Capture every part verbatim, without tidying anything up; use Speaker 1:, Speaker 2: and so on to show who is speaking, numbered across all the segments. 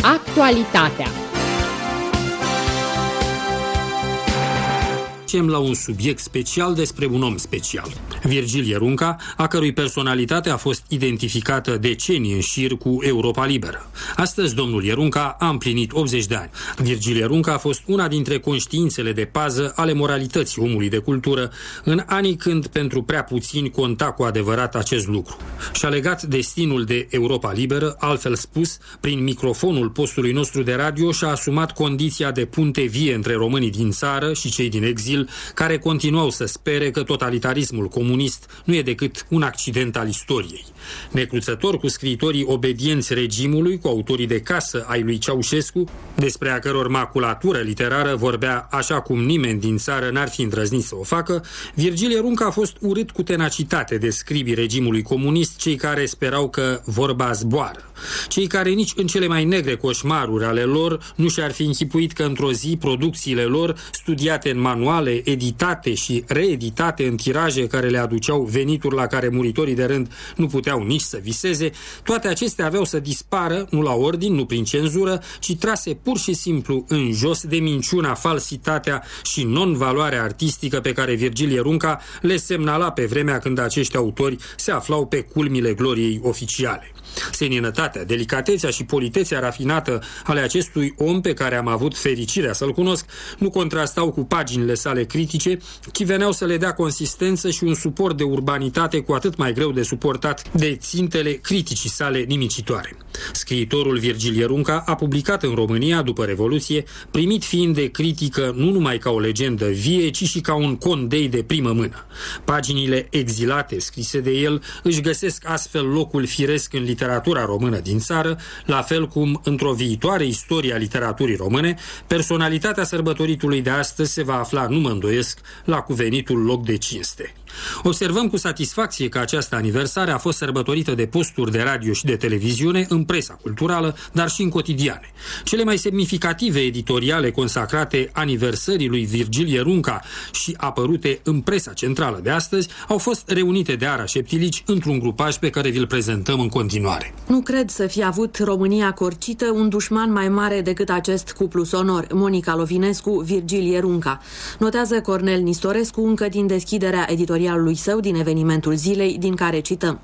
Speaker 1: Actualitatea.
Speaker 2: La un subiect special despre un om special, Virgil Ierunca, a cărui personalitate a fost identificată decenii în șir cu Europa Liberă. Astăzi, domnul Ierunca a împlinit optzeci de ani. Virgil Ierunca a fost una dintre conștiințele de pază ale moralității omului de cultură în anii când pentru prea puțini conta cu adevărat acest lucru. Și-a legat destinul de Europa Liberă, altfel spus, prin microfonul postului nostru de radio și-a asumat condiția de punte vie între românii din țară și cei din exil, care continuau să spere că totalitarismul comunist nu e decât un accident al istoriei. Necruțător cu scriitorii obedienți regimului, cu autorii de casă ai lui Ceaușescu, despre a căror maculatură literară vorbea așa cum nimeni din țară n-ar fi îndrăznit să o facă, Virgil Ierunca a fost urât cu tenacitate de scribii regimului comunist, cei care sperau că vorba zboară. Cei care nici în cele mai negre coșmaruri ale lor nu și-ar fi închipuit că într-o zi producțiile lor, studiate în manuale, editate și reeditate în tiraje care le aduceau venituri la care muritorii de rând nu puteau nici să viseze, toate acestea aveau să dispară, nu la ordin, nu prin cenzură, ci trase pur și simplu în jos de minciuna, falsitatea și non-valoarea artistică pe care Virgil Ierunca le semnala pe vremea când acești autori se aflau pe culmile gloriei oficiale. Seninătatea, delicatețea și politețea rafinată ale acestui om pe care am avut fericirea să-l cunosc nu contrastau cu paginile sale critice, ci veneau să le dea consistență și un suport de urbanitate cu atât mai greu de suportat de țintele criticii sale nimicitoare. Scriitorul Virgil Ierunca a publicat în România după Revoluție, primit fiind de critică nu numai ca o legendă vie, ci și ca un condei de primă mână. Paginile exilate scrise de el își găsesc astfel locul firesc în literatura română din țară, la fel cum, într-o viitoare istorie a literaturii române, personalitatea sărbătoritului de astăzi se va afla, nu mă îndoiesc, la cuvenitul loc de cinste. Observăm cu satisfacție că această aniversare a fost sărbătorită de posturi de radio și de televiziune în presa culturală, dar și în cotidiane. Cele mai semnificative editoriale consacrate aniversării lui Virgil Ierunca și apărute în presa centrală de astăzi au fost reunite de Ara Șeptilici într-un grupaj pe care vi-l prezentăm în continuare.
Speaker 3: Nu cred să fie avut România corcită un dușman mai mare decât acest cuplu sonor, Monica Lovinescu, Virgil Ierunca. Notează Cornel Nistorescu încă din deschiderea editorialului său din evenimentul zilei, din care cităm.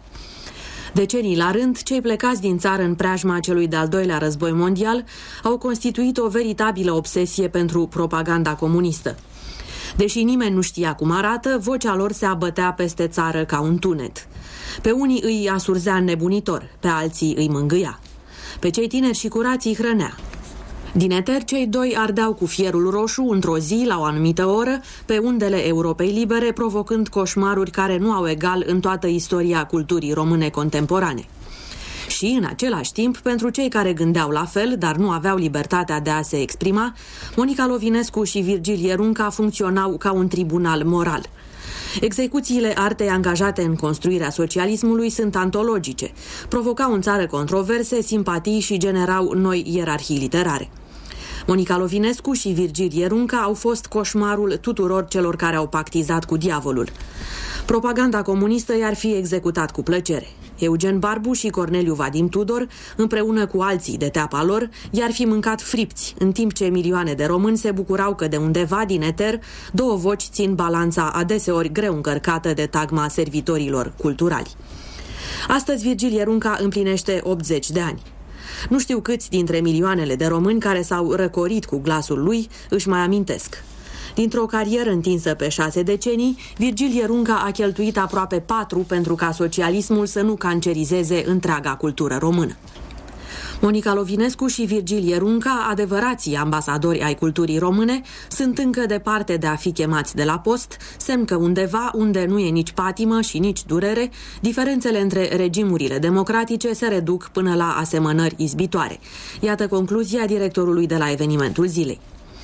Speaker 3: Decenii la rând, cei plecați din țară în preajma celui de-al doilea război mondial au constituit o veritabilă obsesie pentru propaganda comunistă. Deși nimeni nu știa cum arată, vocea lor se abătea peste țară ca un tunet. Pe unii îi asurzea nebunitor, pe alții îi mângâia. Pe cei tineri și curați îi hrănea. Din eter, cei doi ardeau cu fierul roșu într-o zi, la o anumită oră, pe undele Europei Libere, provocând coșmaruri care nu au egal în toată istoria culturii române contemporane. Și, în același timp, pentru cei care gândeau la fel, dar nu aveau libertatea de a se exprima, Monica Lovinescu și Virgil Ierunca funcționau ca un tribunal moral. Execuțiile artei angajate în construirea socialismului sunt antologice, provocau în țară controverse, simpatii și generau noi ierarhii literare. Monica Lovinescu și Virgil Ierunca au fost coșmarul tuturor celor care au pactizat cu diavolul. Propaganda comunistă i-ar fi executat cu plăcere. Eugen Barbu și Corneliu Vadim Tudor, împreună cu alții de teapa lor, i-ar fi mâncat fripți, în timp ce milioane de români se bucurau că de undeva din eter două voci țin balanța adeseori greu încărcată de tagma servitorilor culturali. Astăzi Virgil Ierunca împlinește optzeci de ani. Nu știu câți dintre milioanele de români care s-au răcorit cu glasul lui își mai amintesc. Dintr-o carieră întinsă pe șase decenii, Virgil Ierunca a cheltuit aproape patru pentru ca socialismul să nu cancerizeze întreaga cultură română. Monica Lovinescu și Virgil Ierunca, adevărații ambasadori ai culturii române, sunt încă departe de a fi chemați de la post, semn că undeva unde nu e nici patimă și nici durere, diferențele între regimurile democratice se reduc până la asemănări izbitoare. Iată concluzia directorului de la evenimentul zilei.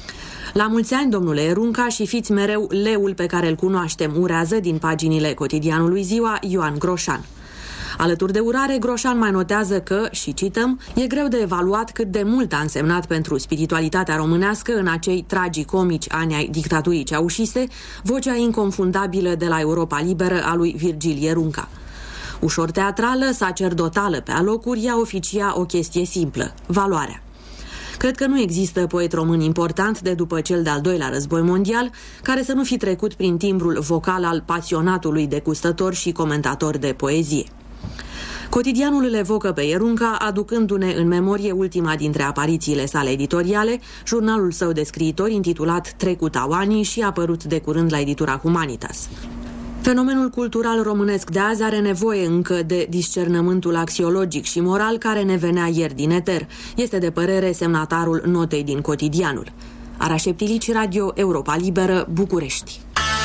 Speaker 3: La mulți ani, domnule Ierunca, și fiți mereu leul pe care îl cunoaștem, urează din paginile cotidianului Ziua Ioan Groșan. Alături de urare, Groșan mai notează că, și cităm, e greu de evaluat cât de mult a însemnat pentru spiritualitatea românească în acei tragicomici ani ai dictaturii ceaușiste, vocea inconfundabilă de la Europa Liberă a lui Virgil Ierunca. Ușor teatrală, sacerdotală pe alocuri, ea oficia o chestie simplă, valoarea. Cred că nu există poet român important de după cel de-al doilea război mondial care să nu fi trecut prin timbrul vocal al pasionatului degustător și comentator de poezie. Cotidianul îl evocă pe Ierunca, aducându-ne în memorie ultima dintre aparițiile sale editoriale, jurnalul său de scriitori intitulat Trecutau anii și apărut de curând la editura Humanitas. Fenomenul cultural românesc de azi are nevoie încă de discernământul axiologic și moral care ne venea ieri din eter. Este de părere semnatarul notei din Cotidianul. Araș Eptilici, Radio Europa Liberă, București.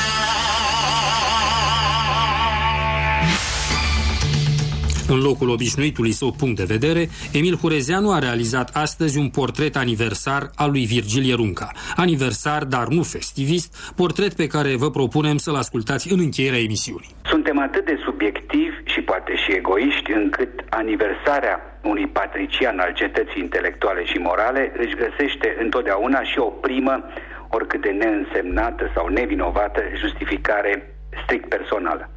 Speaker 2: În locul obișnuitului său punct de vedere, Emil Hurezeanu a realizat astăzi un portret aniversar al lui Virgil Ierunca. Aniversar, dar nu festivist, portret pe care vă propunem să-l ascultați în încheierea emisiunii.
Speaker 1: Suntem atât de subiectivi și poate și egoiști încât aniversarea unui patrician al cetății intelectuale și morale își găsește întotdeauna și o primă, oricât de neînsemnată sau nevinovată, justificare strict personală.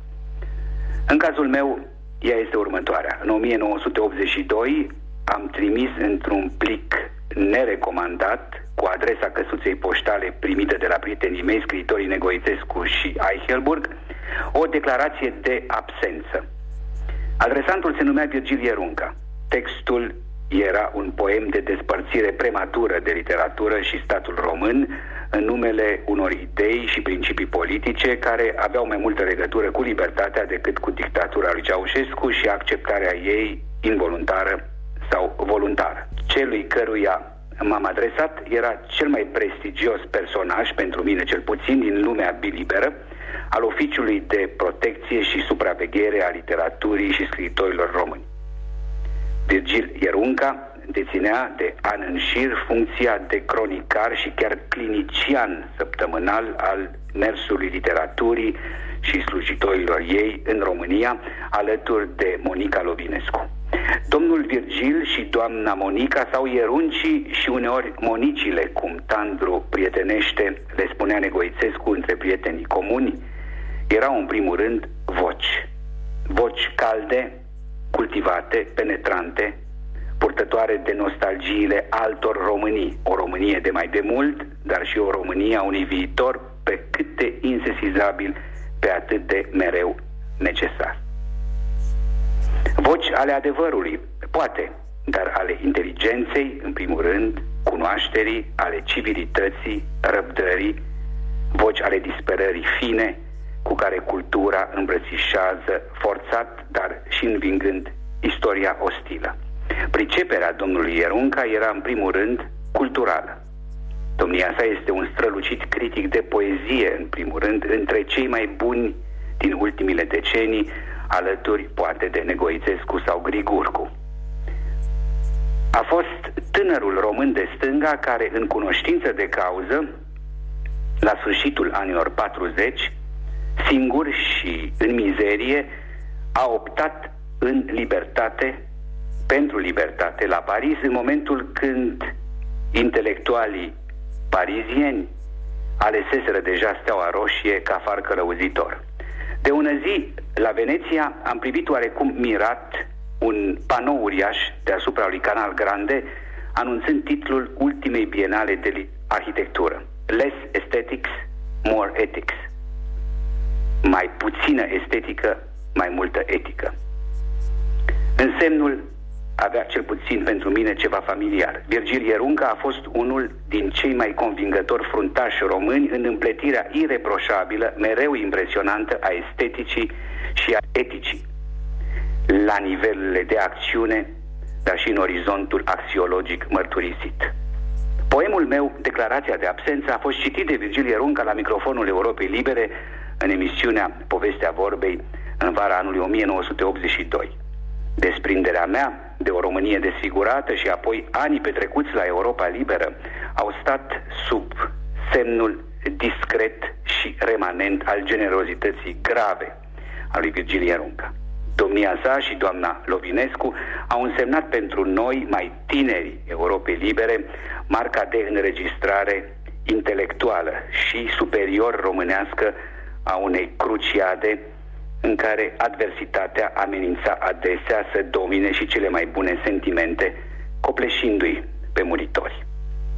Speaker 1: În cazul meu, ea este următoarea. În o mie nouă sute optzeci și doi am trimis într-un plic nerecomandat cu adresa căsuței poștale primită de la prietenii mei, scriitorii Negoițescu și Eichelburg, o declarație de absență. Adresantul se numea Virgil Ierunca. Textul era un poem de despărțire prematură de literatură și statul român în numele unor idei și principii politice care aveau mai multă legătură cu libertatea decât cu dictatura lui Ceaușescu și acceptarea ei involuntară sau voluntară. Celui căruia m-am adresat era cel mai prestigios personaj, pentru mine cel puțin, din lumea biliberă, al oficiului de protecție și supraveghere a literaturii și scriitorilor români. Virgil Ierunca deținea de an în șir funcția de cronicar și chiar clinician săptămânal al mersului literaturii și slujitorilor ei în România, alături de Monica Lovinescu. Domnul Virgil și doamna Monica sau Ieruncii și uneori Monicile, cum tandru prietenește le spunea Negoițescu între prietenii comuni, erau în primul rând voci. Voci calde, cultivate, penetrante, purtătoare de nostalgiile altor Românii. O Românie de mai demult, dar și o Românie a unui viitor pe cât de insesizabil, pe atât de mereu necesar. Voci ale adevărului, poate, dar ale inteligenței, în primul rând, cunoașterii, ale civilității, răbdării, voci ale disperării fine, cu care cultura îmbrățișează forțat, dar și învingând istoria ostilă. Priceperea domnului Ierunca era în primul rând culturală. Domnia sa este un strălucit critic de poezie, în primul rând, între cei mai buni din ultimile decenii, alături poate de Negoițescu sau Grigurcu. A fost tânărul român de stânga care, în cunoștință de cauză, la sfârșitul anilor patruzeci, singur și în mizerie, a optat în libertate, pentru libertate, la Paris, în momentul când intelectualii parizieni aleseseră deja steaua roșie ca far călăuzitor. De ună zi, la Veneția, am privit oarecum mirat un panou uriaș deasupra lui Canal Grande, anunțând titlul ultimei bienale de arhitectură: Less Aesthetics, More Ethics. Mai puțină estetică, mai multă etică. Însemnul avea, cel puțin pentru mine, ceva familiar. Virgil Ierunca a fost unul din cei mai convingători fruntași români în împletirea ireproșabilă, mereu impresionantă, a esteticii și a eticii, la nivelele de acțiune, dar și în orizontul axiologic mărturisit. Poemul meu, Declarația de absență, a fost citit de Virgil Ierunca la microfonul Europei Libere în emisiunea Povestea Vorbei în vara anului o mie nouă sute optzeci și doi. Desprinderea mea de o Românie desfigurată și apoi anii petrecuți la Europa Liberă au stat sub semnul discret și remanent al generozității grave a lui Virgil Ierunca. Domnia sa și doamna Lovinescu au însemnat pentru noi, mai tineri Europei Libere, marca de înregistrare intelectuală și superior românească a unei cruciade în care adversitatea amenința adesea să domine și cele mai bune sentimente, copleșindu-i pe muritori.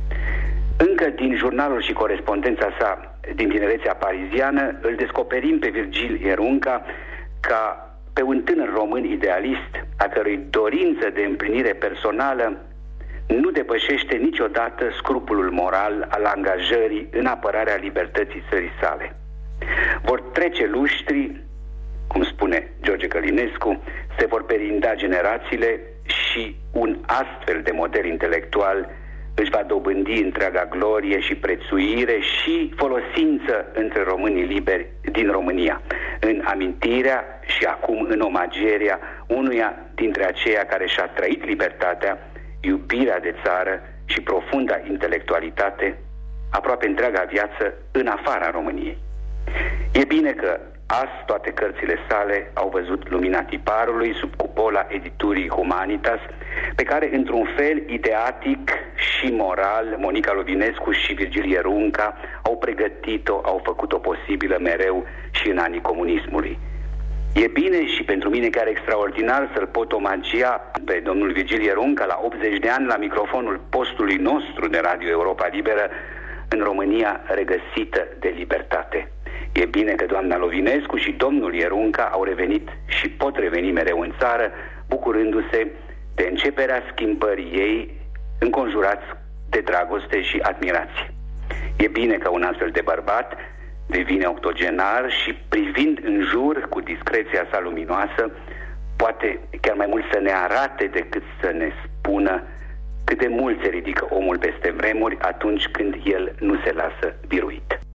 Speaker 1: Încă din jurnalul și corespondența sa din tinerețea pariziană îl descoperim pe Virgil Ierunca ca pe un tânăr român idealist, a cărui dorință de împlinire personală nu depășește niciodată scrupulul moral al angajării în apărarea libertății țării sale. Vor trece luștri, cum spune George Călinescu, se vor perinda generațiile și un astfel de model intelectual își va dobândi întreaga glorie și prețuire și folosință între românii liberi din România, în amintirea și acum în omagierea unuia dintre aceia care și-a trăit libertatea, iubirea de țară și profunda intelectualitate aproape întreaga viață în afara României. E bine că azi toate cărțile sale au văzut lumina tiparului sub cupola editurii Humanitas, pe care, într-un fel ideatic și moral, Monica Lovinescu și Virgil Ierunca au pregătit-o, au făcut-o posibilă mereu și în anii comunismului. E bine și pentru mine chiar extraordinar să-l pot omagia pe domnul Virgil Ierunca la optzeci de ani la microfonul postului nostru de Radio Europa Liberă în România regăsită de libertate. E bine că doamna Lovinescu și domnul Ierunca au revenit și pot reveni mereu în țară, bucurându-se de începerea schimbării ei, înconjurați de dragoste și admirație. E bine că un astfel de bărbat devine octogenar și, privind în jur cu discreția sa luminoasă, poate chiar mai mult să ne arate decât să ne spună cât de mult se ridică omul peste vremuri atunci când el nu se lasă biruit.